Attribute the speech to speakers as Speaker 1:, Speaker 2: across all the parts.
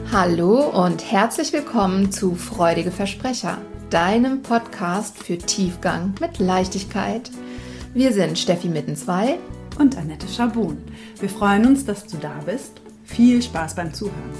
Speaker 1: Hallo und herzlich willkommen zu Freudige Versprecher, deinem Podcast für Tiefgang mit Leichtigkeit. Wir sind Steffi Mittenzwei
Speaker 2: und Annette Schabun. Wir freuen uns, dass du da bist. Viel Spaß beim Zuhören.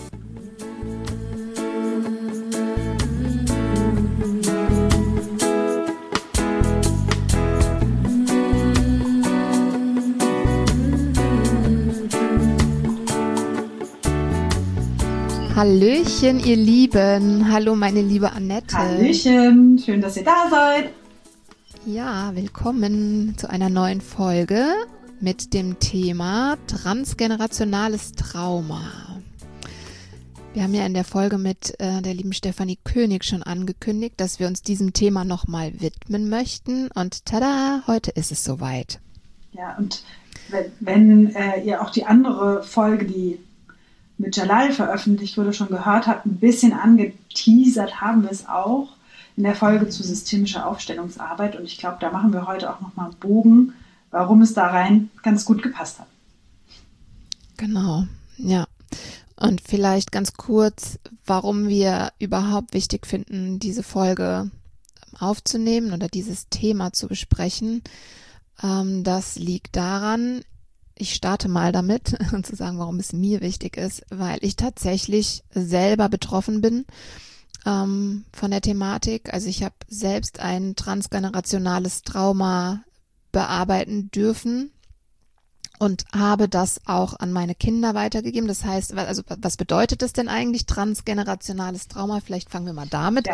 Speaker 1: Hallöchen, ihr Lieben. Hallo, meine liebe Annette.
Speaker 2: Hallöchen, schön, dass ihr da seid.
Speaker 1: Ja, willkommen zu einer neuen Folge mit dem Thema transgenerationales Trauma. Wir haben ja in der Folge mit der lieben Stefanie König schon angekündigt, dass wir uns diesem Thema nochmal widmen möchten. Und tada, heute ist es soweit.
Speaker 2: Ja, und wenn ihr auch die andere Folge, die mit Jalal veröffentlicht wurde, schon gehört habt, ein bisschen angeteasert haben wir es auch in der Folge zu systemischer Aufstellungsarbeit. Und ich glaube, da machen wir heute auch nochmal einen Bogen, warum es da rein ganz gut gepasst hat.
Speaker 1: Genau, ja. Und vielleicht ganz kurz, warum wir überhaupt wichtig finden, diese Folge aufzunehmen oder dieses Thema zu besprechen. Das liegt daran, ich starte mal damit und zu sagen, warum es mir wichtig ist, weil ich tatsächlich selber betroffen bin von der Thematik. Also ich habe selbst ein transgenerationales Trauma bearbeiten dürfen und habe das auch an meine Kinder weitergegeben. Das heißt, also was bedeutet das denn eigentlich, transgenerationales Trauma? Vielleicht fangen wir mal damit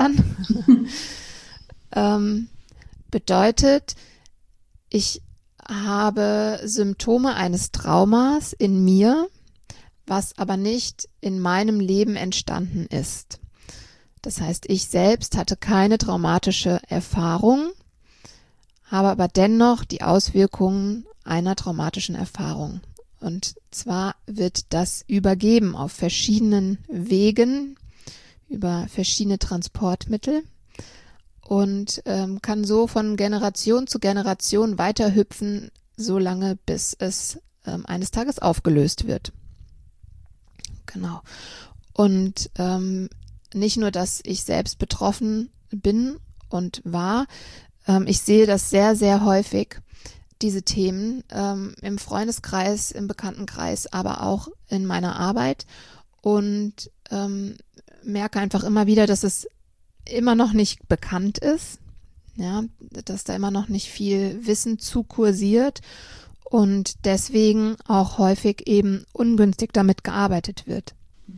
Speaker 1: an. Bedeutet, ich habe Symptome eines Traumas in mir, was aber nicht in meinem Leben entstanden ist. Das heißt, ich selbst hatte keine traumatische Erfahrung, habe aber dennoch die Auswirkungen einer traumatischen Erfahrung. Und zwar wird das übergeben auf verschiedenen Wegen, über verschiedene Transportmittel. Und kann so von Generation zu Generation weiterhüpfen, solange bis es eines Tages aufgelöst wird. Genau. Und nicht nur, dass ich selbst betroffen bin und war, ich sehe das sehr, sehr häufig, diese Themen im Freundeskreis, im Bekanntenkreis, aber auch in meiner Arbeit und merke einfach immer wieder, dass es immer noch nicht bekannt ist, ja, dass da immer noch nicht viel Wissen zu kursiert und deswegen auch häufig eben ungünstig damit gearbeitet wird.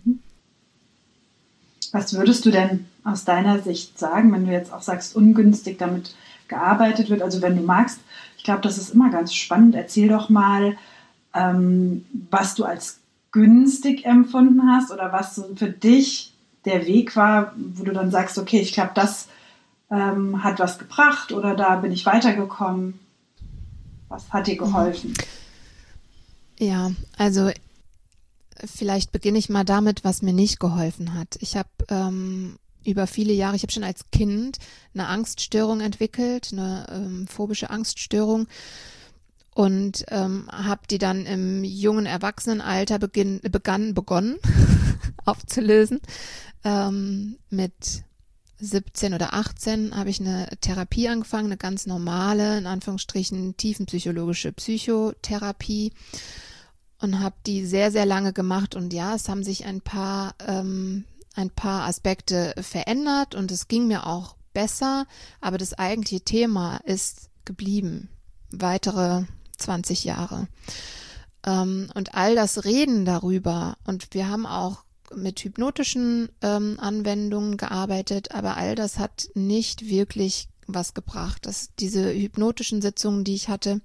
Speaker 2: Was würdest du denn aus deiner Sicht sagen, wenn du jetzt auch sagst, ungünstig damit gearbeitet wird? Also wenn du magst, ich glaube, das ist immer ganz spannend. Erzähl doch mal, was du als günstig empfunden hast oder was so für dich der Weg war, wo du dann sagst, okay, ich glaube, das hat was gebracht oder da bin ich weitergekommen. Was hat dir geholfen?
Speaker 1: Ja, also vielleicht beginne ich mal damit, was mir nicht geholfen hat. Ich habe über viele Jahre, ich habe schon als Kind eine Angststörung entwickelt, eine phobische Angststörung und habe die dann im jungen Erwachsenenalter begonnen aufzulösen. Mit 17 oder 18 habe ich eine Therapie angefangen, eine ganz normale, in Anführungsstrichen tiefenpsychologische Psychotherapie und habe die sehr, sehr lange gemacht und ja, es haben sich ein paar Aspekte verändert und es ging mir auch besser, aber das eigentliche Thema ist geblieben, weitere 20 Jahre. Und all das Reden darüber und wir haben auch mit hypnotischen Anwendungen gearbeitet, aber all das hat nicht wirklich was gebracht. Diese hypnotischen Sitzungen, die ich hatte,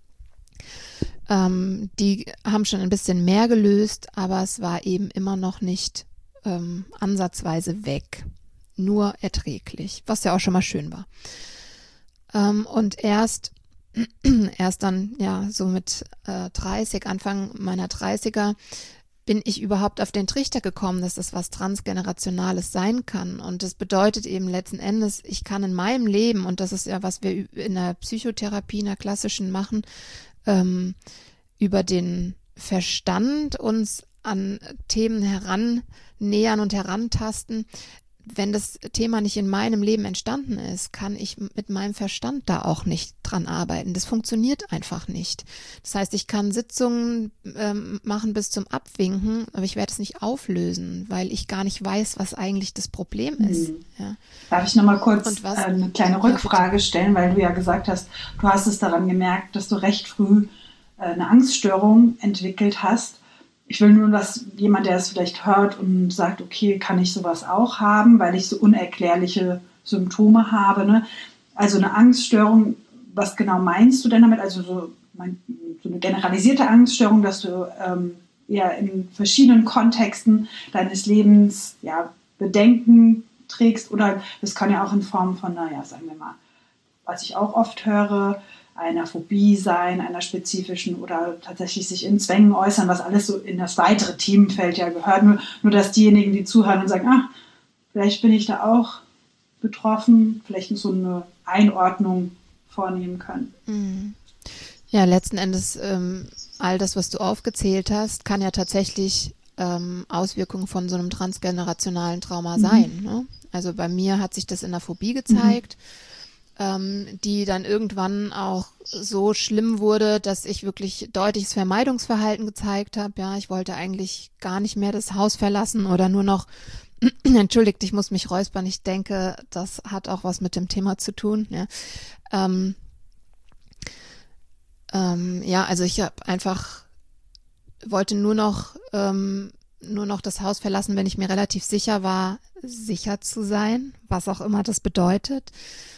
Speaker 1: die haben schon ein bisschen mehr gelöst, aber es war eben immer noch nicht ansatzweise weg, nur erträglich, was ja auch schon mal schön war. Und erst dann, ja, so mit 30, Anfang meiner 30er, bin ich überhaupt auf den Trichter gekommen, dass das was Transgenerationales sein kann. Und das bedeutet eben letzten Endes, ich kann in meinem Leben, und das ist ja, was wir in der Psychotherapie, in der klassischen machen, über den Verstand uns an Themen herannähern und herantasten. Wenn das Thema nicht in meinem Leben entstanden ist, kann ich mit meinem Verstand da auch nicht dran arbeiten. Das funktioniert einfach nicht. Das heißt, ich kann Sitzungen machen bis zum Abwinken, aber ich werde es nicht auflösen, weil ich gar nicht weiß, was eigentlich das Problem ist. Ja.
Speaker 2: Darf ich nochmal kurz eine kleine Rückfrage stellen, weil du ja gesagt hast, du hast es daran gemerkt, dass du recht früh eine Angststörung entwickelt hast. Ich will nur, dass jemand, der es vielleicht hört und sagt, okay, kann ich sowas auch haben, weil ich so unerklärliche Symptome habe. Ne? Also eine Angststörung, was genau meinst du denn damit? Also so eine generalisierte Angststörung, dass du ja in verschiedenen Kontexten deines Lebens Bedenken trägst, oder das kann ja auch in Form von, sagen wir mal, was ich auch oft höre, einer Phobie sein, einer spezifischen, oder tatsächlich sich in Zwängen äußern, was alles so in das weitere Themenfeld ja gehört. Nur dass diejenigen, die zuhören und sagen, vielleicht bin ich da auch betroffen, vielleicht so eine Einordnung vornehmen können.
Speaker 1: Ja, letzten Endes all das, was du aufgezählt hast, kann ja tatsächlich Auswirkungen von so einem transgenerationalen Trauma sein. Ne? Also bei mir hat sich das in der Phobie gezeigt, die dann irgendwann auch so schlimm wurde, dass ich wirklich deutliches Vermeidungsverhalten gezeigt habe. Ja, ich wollte eigentlich gar nicht mehr das Haus verlassen oder nur noch, entschuldigt, ich muss mich räuspern, ich denke, das hat auch was mit dem Thema zu tun. Ja, also ich habe einfach, wollte nur noch das Haus verlassen, wenn ich mir relativ sicher war, sicher zu sein, was auch immer das bedeutet.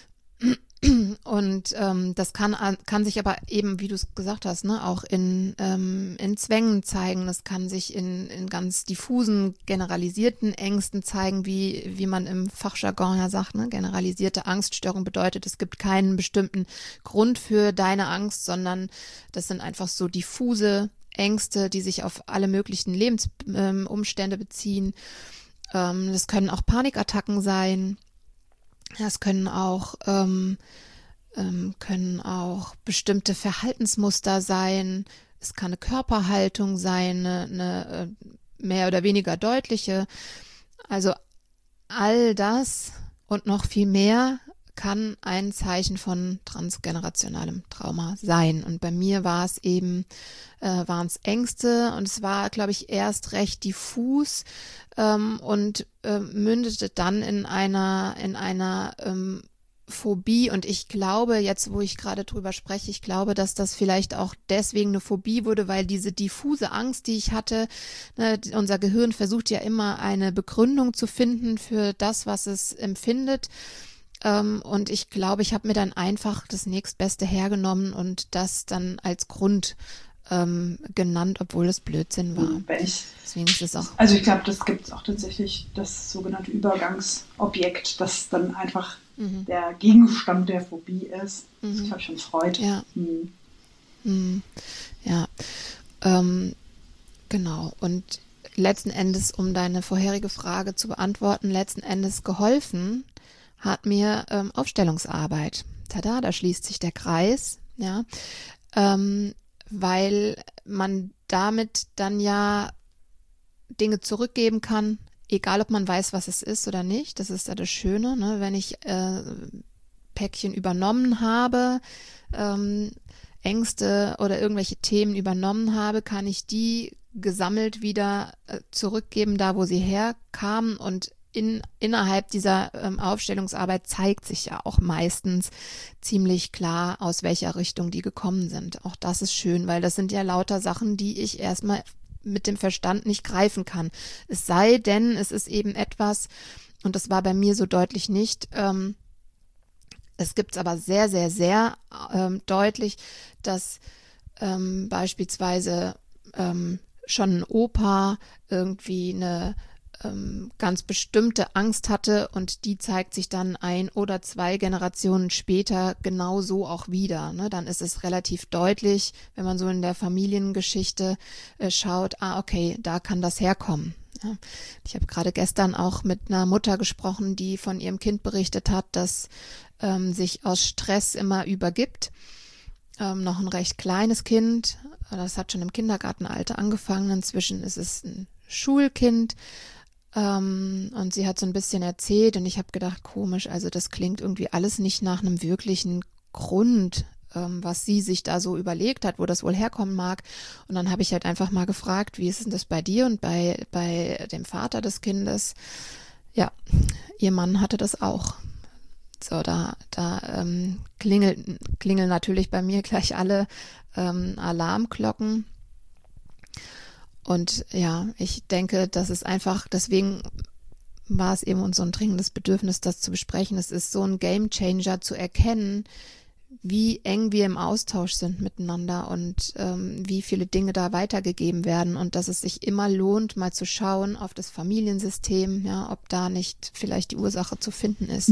Speaker 1: Und das kann sich aber eben, wie du es gesagt hast, ne, auch in Zwängen zeigen. Das kann sich in ganz diffusen, generalisierten Ängsten zeigen, wie man im Fachjargon ja sagt, ne, generalisierte Angststörung bedeutet, es gibt keinen bestimmten Grund für deine Angst, sondern das sind einfach so diffuse Ängste, die sich auf alle möglichen Lebensumstände beziehen. Das können auch Panikattacken sein. Es können auch bestimmte Verhaltensmuster sein. Es kann eine Körperhaltung sein, eine mehr oder weniger deutliche. Also all das und noch viel mehr kann ein Zeichen von transgenerationalem Trauma sein. Und bei mir war es eben, waren es Ängste, und es war, glaube ich, erst recht diffus und mündete dann in einer Phobie. Und ich glaube, jetzt wo ich gerade drüber spreche, ich glaube, dass das vielleicht auch deswegen eine Phobie wurde, weil diese diffuse Angst, die ich hatte, ne, unser Gehirn versucht ja immer eine Begründung zu finden für das, was es empfindet. Und ich glaube, ich habe mir dann einfach das nächstbeste hergenommen und das dann als Grund genannt, obwohl es Blödsinn war. Deswegen ist es auch.
Speaker 2: Also ich glaube, das gibt es auch tatsächlich, das sogenannte Übergangsobjekt, das dann einfach der Gegenstand der Phobie ist. Das ist, glaube ich, schon Freud.
Speaker 1: Ja. Ja. Genau. Und letzten Endes, um deine vorherige Frage zu beantworten, letzten Endes geholfen hat mir Aufstellungsarbeit. Tada, da schließt sich der Kreis, ja, weil man damit dann ja Dinge zurückgeben kann, egal ob man weiß, was es ist oder nicht. Das ist ja das Schöne, ne? Wenn ich Päckchen übernommen habe, Ängste oder irgendwelche Themen übernommen habe, kann ich die gesammelt wieder zurückgeben, da wo sie herkamen, und innerhalb dieser Aufstellungsarbeit zeigt sich ja auch meistens ziemlich klar, aus welcher Richtung die gekommen sind. Auch das ist schön, weil das sind ja lauter Sachen, die ich erstmal mit dem Verstand nicht greifen kann. Es sei denn, es ist eben etwas, und das war bei mir so deutlich nicht, es gibt es aber sehr, sehr, sehr deutlich, dass beispielsweise schon ein Opa irgendwie eine ganz bestimmte Angst hatte, und die zeigt sich dann 1 oder 2 Generationen später genauso auch wieder. Ne? Dann ist es relativ deutlich, wenn man so in der Familiengeschichte schaut, okay, da kann das herkommen. Ja. Ich habe gerade gestern auch mit einer Mutter gesprochen, die von ihrem Kind berichtet hat, dass sich aus Stress immer übergibt. noch ein recht kleines Kind. Das hat schon im Kindergartenalter angefangen. Inzwischen ist es ein Schulkind. Und sie hat so ein bisschen erzählt und ich habe gedacht, komisch, also das klingt irgendwie alles nicht nach einem wirklichen Grund, was sie sich da so überlegt hat, wo das wohl herkommen mag. Und dann habe ich halt einfach mal gefragt, wie ist denn das bei dir und bei dem Vater des Kindes? Ja, ihr Mann hatte das auch. So, da klingeln natürlich bei mir gleich alle Alarmglocken. Und ja, ich denke, das ist einfach, deswegen war es eben so ein dringendes Bedürfnis, das zu besprechen. Es ist so ein Gamechanger zu erkennen, wie eng wir im Austausch sind miteinander und wie viele Dinge da weitergegeben werden und dass es sich immer lohnt, mal zu schauen auf das Familiensystem, ja, ob da nicht vielleicht die Ursache zu finden ist.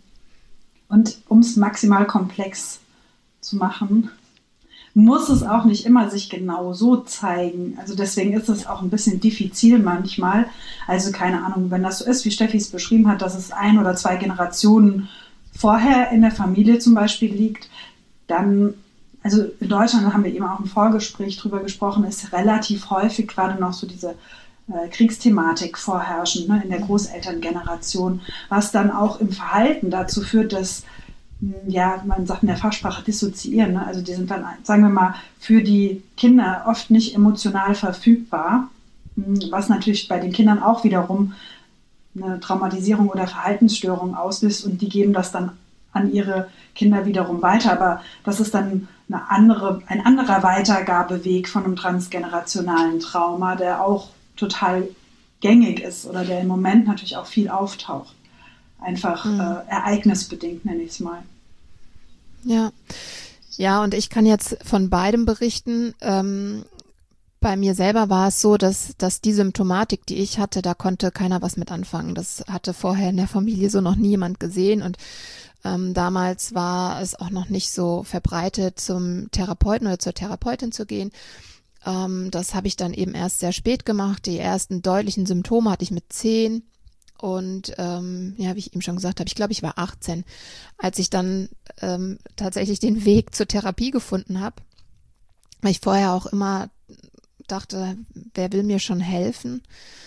Speaker 2: Und um es maximal komplex zu machen, muss es auch nicht immer sich genau so zeigen. Also deswegen ist es auch ein bisschen diffizil manchmal. Also keine Ahnung, wenn das so ist, wie Steffi es beschrieben hat, dass es 1 oder 2 Generationen vorher in der Familie zum Beispiel liegt, dann, also in Deutschland, da haben wir eben auch im Vorgespräch drüber gesprochen, ist relativ häufig gerade noch so diese Kriegsthematik vorherrschend, ne, in der Großelterngeneration, was dann auch im Verhalten dazu führt, dass, ja, man sagt in der Fachsprache dissoziieren, ne? Also die sind dann, sagen wir mal, für die Kinder oft nicht emotional verfügbar, was natürlich bei den Kindern auch wiederum eine Traumatisierung oder Verhaltensstörung auslöst und die geben das dann an ihre Kinder wiederum weiter. Aber das ist dann ein anderer Weitergabeweg von einem transgenerationalen Trauma, der auch total gängig ist oder der im Moment natürlich auch viel auftaucht. Einfach ereignisbedingt, nenne ich es mal.
Speaker 1: Ja. Ja, und ich kann jetzt von beidem berichten. Bei mir selber war es so, dass die Symptomatik, die ich hatte, da konnte keiner was mit anfangen. Das hatte vorher in der Familie so noch nie jemand gesehen und damals war es auch noch nicht so verbreitet, zum Therapeuten oder zur Therapeutin zu gehen. Das habe ich dann eben erst sehr spät gemacht. Die ersten deutlichen Symptome hatte ich mit 10 und ja, wie ich eben schon gesagt habe, ich glaube, ich war 18, als ich dann tatsächlich den Weg zur Therapie gefunden habe, weil ich vorher auch immer dachte, wer will mir schon helfen?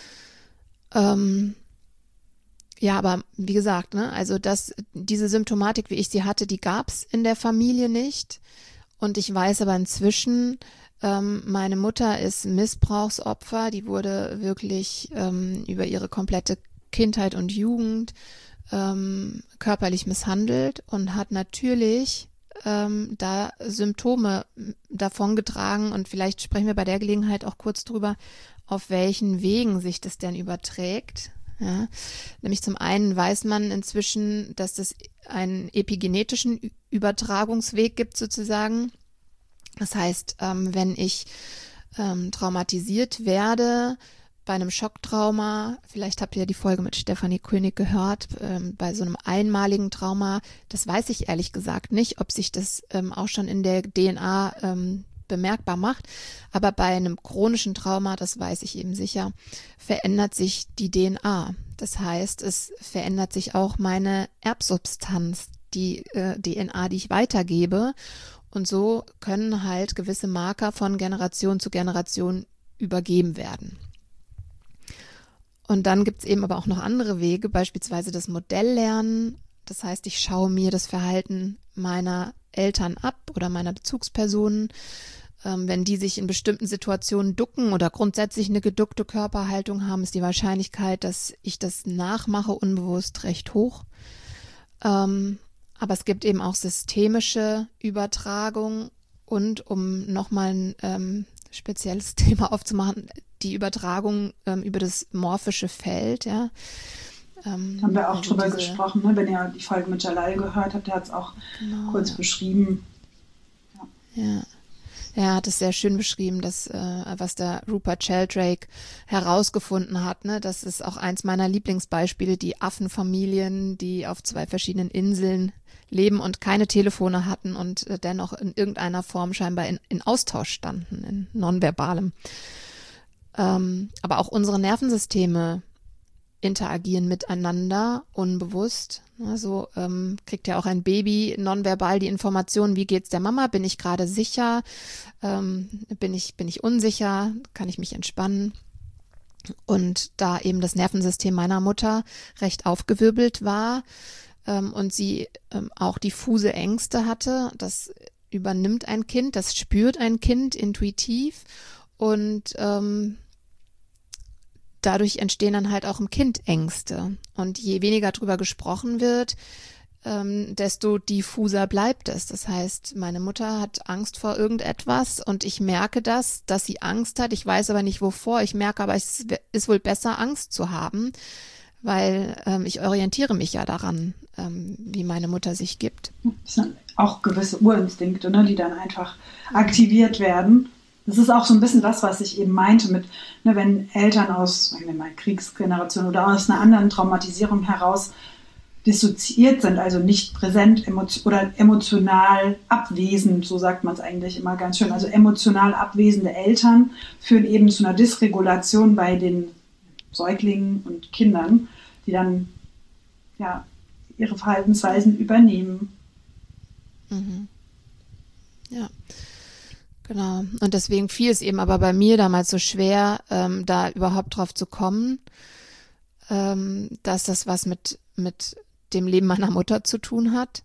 Speaker 1: Ja, aber wie gesagt, ne, also diese Symptomatik, wie ich sie hatte, die gab's in der Familie nicht. Und ich weiß aber inzwischen, meine Mutter ist Missbrauchsopfer, die wurde wirklich über ihre komplette Kindheit und Jugend körperlich misshandelt und hat natürlich da Symptome davongetragen und vielleicht sprechen wir bei der Gelegenheit auch kurz drüber, auf welchen Wegen sich das denn überträgt. Ja, nämlich zum einen weiß man inzwischen, dass es einen epigenetischen Übertragungsweg gibt sozusagen. Das heißt, wenn ich traumatisiert werde bei einem Schocktrauma, vielleicht habt ihr die Folge mit Stefanie König gehört, bei so einem einmaligen Trauma, das weiß ich ehrlich gesagt nicht, ob sich das auch schon in der DNA bemerkbar macht, aber bei einem chronischen Trauma, das weiß ich eben sicher, verändert sich die DNA. Das heißt, es verändert sich auch meine Erbsubstanz, die DNA, die ich weitergebe. Und so können halt gewisse Marker von Generation zu Generation übergeben werden. Und dann gibt's eben aber auch noch andere Wege, beispielsweise das Modelllernen. Das heißt, ich schaue mir das Verhalten meiner Eltern ab oder meiner Bezugspersonen. Wenn die sich in bestimmten Situationen ducken oder grundsätzlich eine geduckte Körperhaltung haben, ist die Wahrscheinlichkeit, dass ich das nachmache, unbewusst recht hoch. Aber es gibt eben auch systemische Übertragung und um nochmal ein spezielles Thema aufzumachen, die Übertragung über das morphische Feld. Ja.
Speaker 2: Haben wir auch drüber gesprochen, ne? Wenn ihr die Folge mit Jalal gehört habt, der hat es auch kurz beschrieben.
Speaker 1: Ja. Er hat es sehr schön beschrieben, dass was der Rupert Sheldrake herausgefunden hat. Ne? Das ist auch eins meiner Lieblingsbeispiele, die Affenfamilien, die auf 2 verschiedenen Inseln leben und keine Telefone hatten und dennoch in irgendeiner Form scheinbar in Austausch standen, in Nonverbalem. Aber auch unsere Nervensysteme interagieren miteinander unbewusst. Also kriegt ja auch ein Baby nonverbal die Information, wie geht's der Mama? Bin ich gerade sicher? Bin ich unsicher? Kann ich mich entspannen? Und da eben das Nervensystem meiner Mutter recht aufgewirbelt war und sie auch diffuse Ängste hatte, das übernimmt ein Kind, das spürt ein Kind intuitiv und dadurch entstehen dann halt auch im Kind Ängste. Und je weniger drüber gesprochen wird, desto diffuser bleibt es. Das heißt, meine Mutter hat Angst vor irgendetwas und ich merke das, dass sie Angst hat. Ich weiß aber nicht wovor. Ich merke aber, es ist wohl besser, Angst zu haben, weil ich orientiere mich ja daran, wie meine Mutter sich gibt.
Speaker 2: Das sind auch gewisse Urinstinkte, ne, die dann einfach aktiviert werden. Das ist auch so ein bisschen das, was ich eben meinte mit, ne, wenn Eltern aus, sagen wir mal, Kriegsgeneration oder aus einer anderen Traumatisierung heraus dissoziiert sind, also nicht präsent oder emotional abwesend, so sagt man es eigentlich immer ganz schön. Also emotional abwesende Eltern führen eben zu einer Dysregulation bei den Säuglingen und Kindern, die dann ja ihre Verhaltensweisen übernehmen.
Speaker 1: Mhm. Ja, genau. Und deswegen fiel es eben aber bei mir damals so schwer, da überhaupt drauf zu kommen, dass das was mit dem Leben meiner Mutter zu tun hat.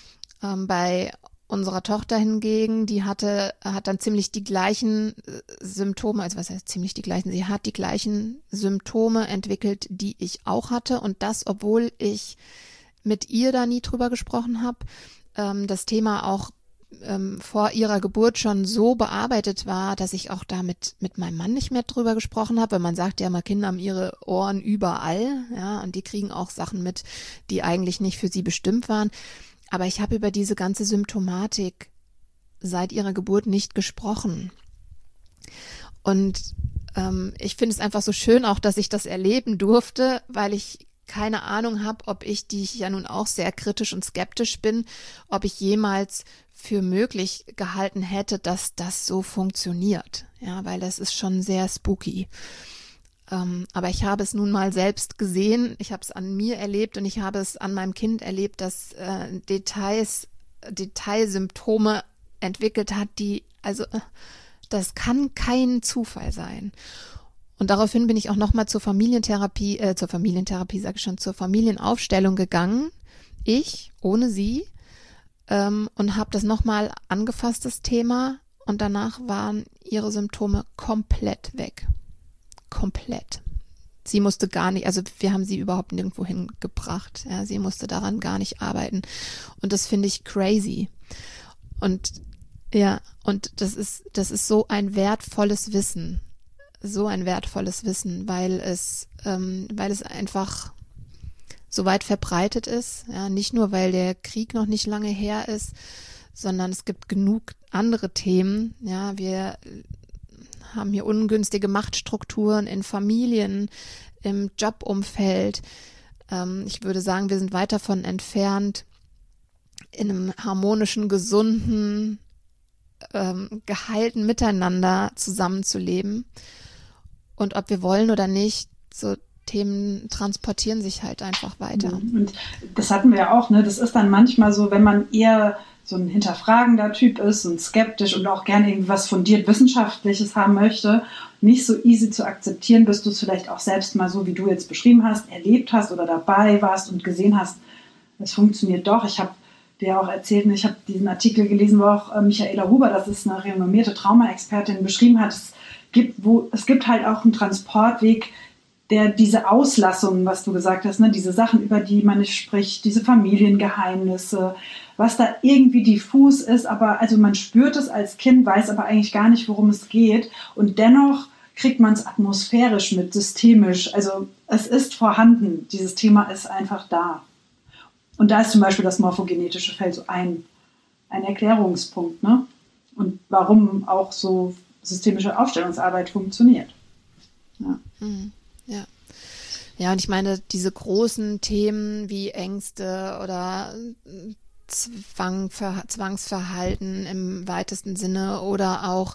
Speaker 1: Bei unserer Tochter hingegen, die hat dann ziemlich die gleichen Symptome, also was heißt ziemlich die gleichen, sie hat die gleichen Symptome entwickelt, die ich auch hatte und das, obwohl ich mit ihr da nie drüber gesprochen habe, das Thema auch vor ihrer Geburt schon so bearbeitet war, dass ich auch da mit meinem Mann nicht mehr drüber gesprochen habe, weil man sagt ja immer, Kinder haben ihre Ohren überall, ja, und die kriegen auch Sachen mit, die eigentlich nicht für sie bestimmt waren. Aber ich habe über diese ganze Symptomatik seit ihrer Geburt nicht gesprochen. Und ich finde es einfach so schön auch, dass ich das erleben durfte, weil ich keine Ahnung habe, ob ich, die ich ja nun auch sehr kritisch und skeptisch bin, ob ich jemals für möglich gehalten hätte, dass das so funktioniert. Ja, weil das ist schon sehr spooky. Aber ich habe es nun mal selbst gesehen, ich habe es an mir erlebt und ich habe es an meinem Kind erlebt, dass Detailsymptome entwickelt hat, das kann kein Zufall sein. Und daraufhin bin ich auch nochmal zur Familienaufstellung gegangen. Ich, ohne sie, und habe das nochmal angefasst, das Thema. Und danach waren ihre Symptome komplett weg. Komplett. Sie musste gar nicht, also wir haben sie überhaupt nirgendwo hingebracht. Ja, sie musste daran gar nicht arbeiten. Und das finde ich crazy. Und ja, und das ist so ein wertvolles Wissen. So ein wertvolles Wissen, weil es einfach so weit verbreitet ist. Ja, nicht nur, weil der Krieg noch nicht lange her ist, sondern es gibt genug andere Themen. Ja, wir haben hier ungünstige Machtstrukturen in Familien, im Jobumfeld. Ich würde sagen, wir sind weit davon entfernt, in einem harmonischen, gesunden, geheilten Miteinander zusammenzuleben. Und ob wir wollen oder nicht, so Themen transportieren sich halt einfach weiter.
Speaker 2: Und das hatten wir ja auch, ne? Das ist dann manchmal so, wenn man eher so ein hinterfragender Typ ist und skeptisch und auch gerne irgendwas fundiert Wissenschaftliches haben möchte, nicht so easy zu akzeptieren, bis du es vielleicht auch selbst mal so, wie du jetzt beschrieben hast, erlebt hast oder dabei warst und gesehen hast, es funktioniert doch. Ich habe dir auch erzählt, ich habe diesen Artikel gelesen, wo auch Michaela Huber, das ist eine renommierte Traumaexpertin, beschrieben hat, es gibt halt auch einen Transportweg, der diese Auslassungen, was du gesagt hast, ne, diese Sachen, über die man nicht spricht, diese Familiengeheimnisse, was da irgendwie diffus ist, aber also man spürt es als Kind, weiß aber eigentlich gar nicht, worum es geht und dennoch kriegt man es atmosphärisch mit, systemisch, also es ist vorhanden, dieses Thema ist einfach da. Und da ist zum Beispiel das morphogenetische Feld so ein Erklärungspunkt, ne? Und warum auch so systemische Aufstellungsarbeit funktioniert. Ja.
Speaker 1: Ja. Ja, und ich meine, diese großen Themen wie Ängste oder Zwangsverhalten im weitesten Sinne oder auch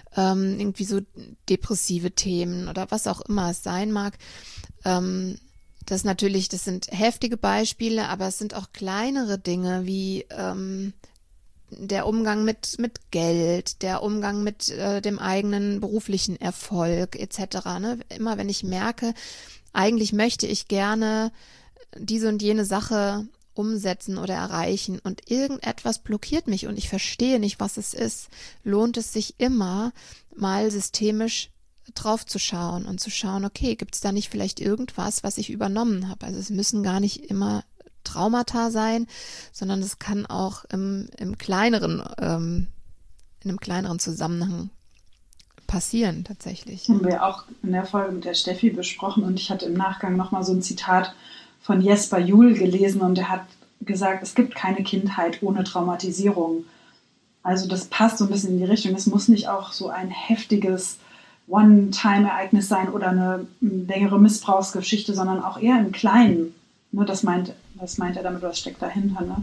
Speaker 1: irgendwie so depressive Themen oder was auch immer es sein mag, das sind heftige Beispiele, aber es sind auch kleinere Dinge wie der Umgang mit Geld, der Umgang mit dem eigenen beruflichen Erfolg etc. Ne? Immer wenn ich merke, eigentlich möchte ich gerne diese und jene Sache umsetzen oder erreichen und irgendetwas blockiert mich und ich verstehe nicht, was es ist, lohnt es sich immer, mal systemisch drauf zu schauen und zu schauen, okay, gibt es da nicht vielleicht irgendwas, was ich übernommen habe? Also es müssen gar nicht immer Traumata sein, sondern es kann auch in einem kleineren Zusammenhang passieren tatsächlich.
Speaker 2: Haben wir auch in der Folge mit der Steffi besprochen und ich hatte im Nachgang nochmal so ein Zitat von Jesper Juhl gelesen und er hat gesagt, es gibt keine Kindheit ohne Traumatisierung. Also das passt so ein bisschen in die Richtung. Es muss nicht auch so ein heftiges One-Time-Ereignis sein oder eine längere Missbrauchsgeschichte, sondern auch eher im Kleinen. Ne, das meint er damit, was steckt dahinter. Ne?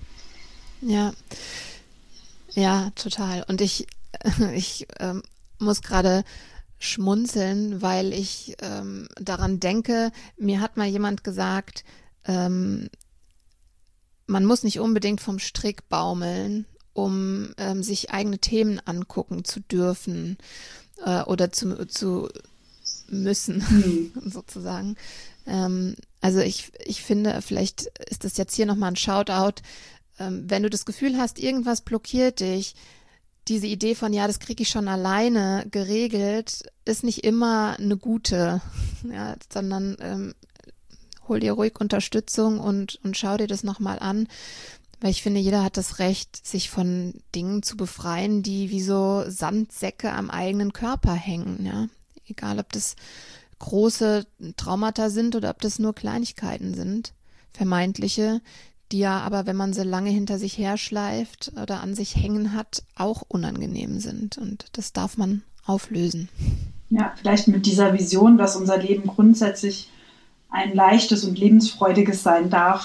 Speaker 1: Ja, total. Und ich muss gerade schmunzeln, weil ich daran denke, mir hat mal jemand gesagt, man muss nicht unbedingt vom Strick baumeln, um sich eigene Themen angucken zu dürfen oder zu müssen, sozusagen. Also ich finde, vielleicht ist das jetzt hier nochmal ein Shoutout, wenn du das Gefühl hast, irgendwas blockiert dich, diese Idee von, ja, das kriege ich schon alleine geregelt, ist nicht immer eine gute, ja, sondern hol dir ruhig Unterstützung und schau dir das nochmal an, weil ich finde, jeder hat das Recht, sich von Dingen zu befreien, die wie so Sandsäcke am eigenen Körper hängen, ja, egal ob das große Traumata sind oder ob das nur Kleinigkeiten sind, vermeintliche, die ja aber, wenn man sie lange hinter sich herschleift oder an sich hängen hat, auch unangenehm sind. Und das darf man auflösen.
Speaker 2: Ja, vielleicht mit dieser Vision, dass unser Leben grundsätzlich ein leichtes und lebensfreudiges sein darf.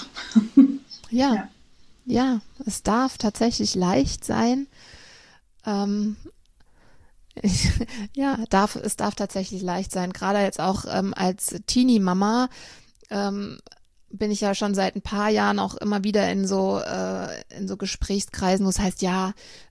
Speaker 1: Ja, es darf tatsächlich leicht sein. Es darf tatsächlich leicht sein. Gerade jetzt auch als Teenie-Mama bin ich ja schon seit ein paar Jahren auch immer wieder in so Gesprächskreisen, wo es heißt, ja,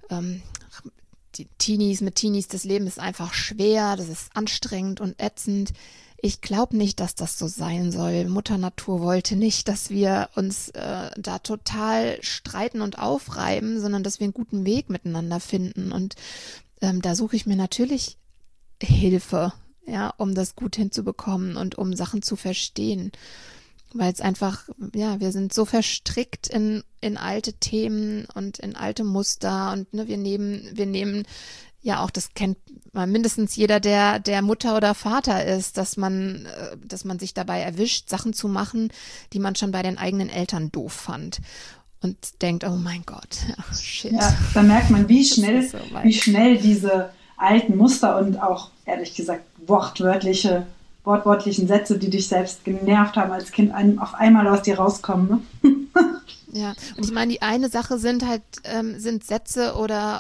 Speaker 1: mit Teenies, das Leben ist einfach schwer, das ist anstrengend und ätzend. Ich glaube nicht, dass das so sein soll. Mutter Natur wollte nicht, dass wir uns da total streiten und aufreiben, sondern dass wir einen guten Weg miteinander finden. Und da suche ich mir natürlich Hilfe, ja, um das gut hinzubekommen und um Sachen zu verstehen. Weil es einfach, ja, wir sind so verstrickt in alte Themen und in alte Muster und ne, wir nehmen ja auch, das kennt mal mindestens jeder, der Mutter oder Vater ist, dass man sich dabei erwischt, Sachen zu machen, die man schon bei den eigenen Eltern doof fand und denkt, oh mein Gott, ja, shit.
Speaker 2: Ja, da merkt man, wie schnell diese alten Muster und auch, ehrlich gesagt, wortwörtlichen Sätze, die dich selbst genervt haben als Kind, auf einmal aus dir rauskommen. Ne?
Speaker 1: Ja, und ich meine, die eine Sache sind Sätze oder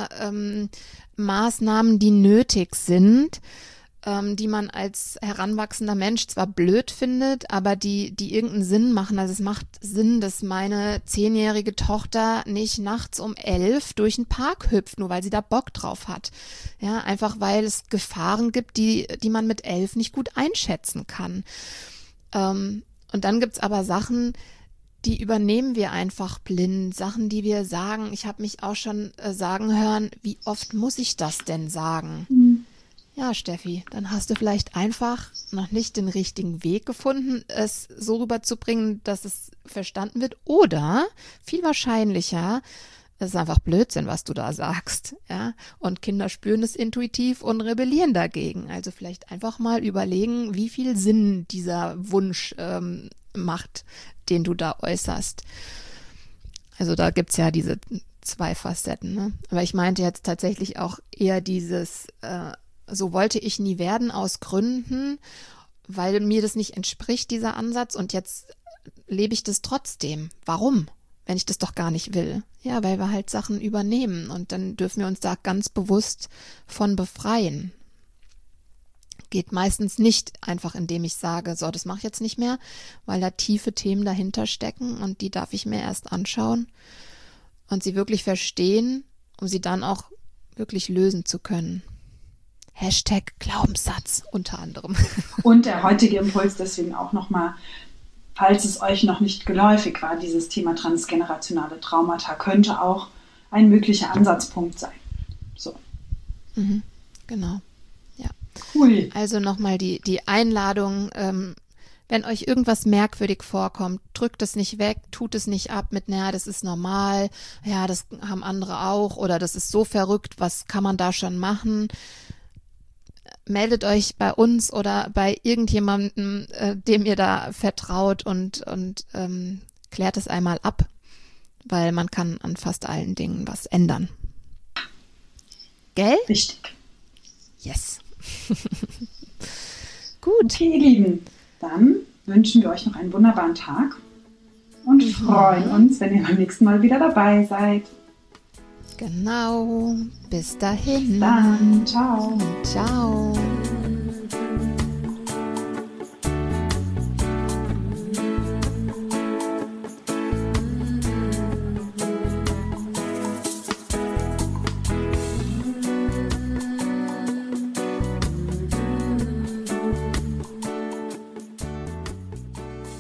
Speaker 1: Maßnahmen, die nötig sind, die man als heranwachsender Mensch zwar blöd findet, aber die irgendeinen Sinn machen. Also es macht Sinn, dass meine 10-jährige Tochter nicht nachts um 11 durch den Park hüpft, nur weil sie da Bock drauf hat. Ja, einfach weil es Gefahren gibt, die man mit 11 nicht gut einschätzen kann. Und dann gibt's aber Sachen, die übernehmen wir einfach blind. Sachen, die wir sagen. Ich habe mich auch schon sagen hören, wie oft muss ich das denn sagen? Ja, Steffi, dann hast du vielleicht einfach noch nicht den richtigen Weg gefunden, es so rüberzubringen, dass es verstanden wird. Oder, viel wahrscheinlicher, es ist einfach Blödsinn, was du da sagst. Ja? Und Kinder spüren es intuitiv und rebellieren dagegen. Also vielleicht einfach mal überlegen, wie viel Sinn dieser Wunsch macht, den du da äußerst. Also da gibt's ja diese 2 Facetten. Ne? Aber ich meinte jetzt tatsächlich auch eher dieses so wollte ich nie werden aus Gründen, weil mir das nicht entspricht, dieser Ansatz. Und jetzt lebe ich das trotzdem. Warum? Wenn ich das doch gar nicht will. Ja, weil wir halt Sachen übernehmen. Und dann dürfen wir uns da ganz bewusst von befreien. geht meistens nicht einfach, indem ich sage, so, das mache ich jetzt nicht mehr, weil da tiefe Themen dahinter stecken und die darf ich mir erst anschauen und sie wirklich verstehen, um sie dann auch wirklich lösen zu können. Hashtag Glaubenssatz unter anderem.
Speaker 2: Und der heutige Impuls deswegen auch nochmal, falls es euch noch nicht geläufig war, dieses Thema transgenerationale Traumata könnte auch ein möglicher Ansatzpunkt sein. So.
Speaker 1: Genau. Ja.
Speaker 2: Cool.
Speaker 1: Also nochmal die Einladung, wenn euch irgendwas merkwürdig vorkommt, drückt es nicht weg, tut es nicht ab mit, naja, das ist normal, ja, das haben andere auch oder das ist so verrückt, was kann man da schon machen? Meldet euch bei uns oder bei irgendjemandem, dem ihr da vertraut und klärt es einmal ab, weil man kann an fast allen Dingen was ändern. Gell?
Speaker 2: Richtig.
Speaker 1: Yes. Gut.
Speaker 2: Okay, ihr Lieben, dann wünschen wir euch noch einen wunderbaren Tag und freuen uns, wenn ihr beim nächsten Mal wieder dabei seid.
Speaker 1: Genau. Bis dahin.
Speaker 2: Dann, ciao.
Speaker 1: Ciao.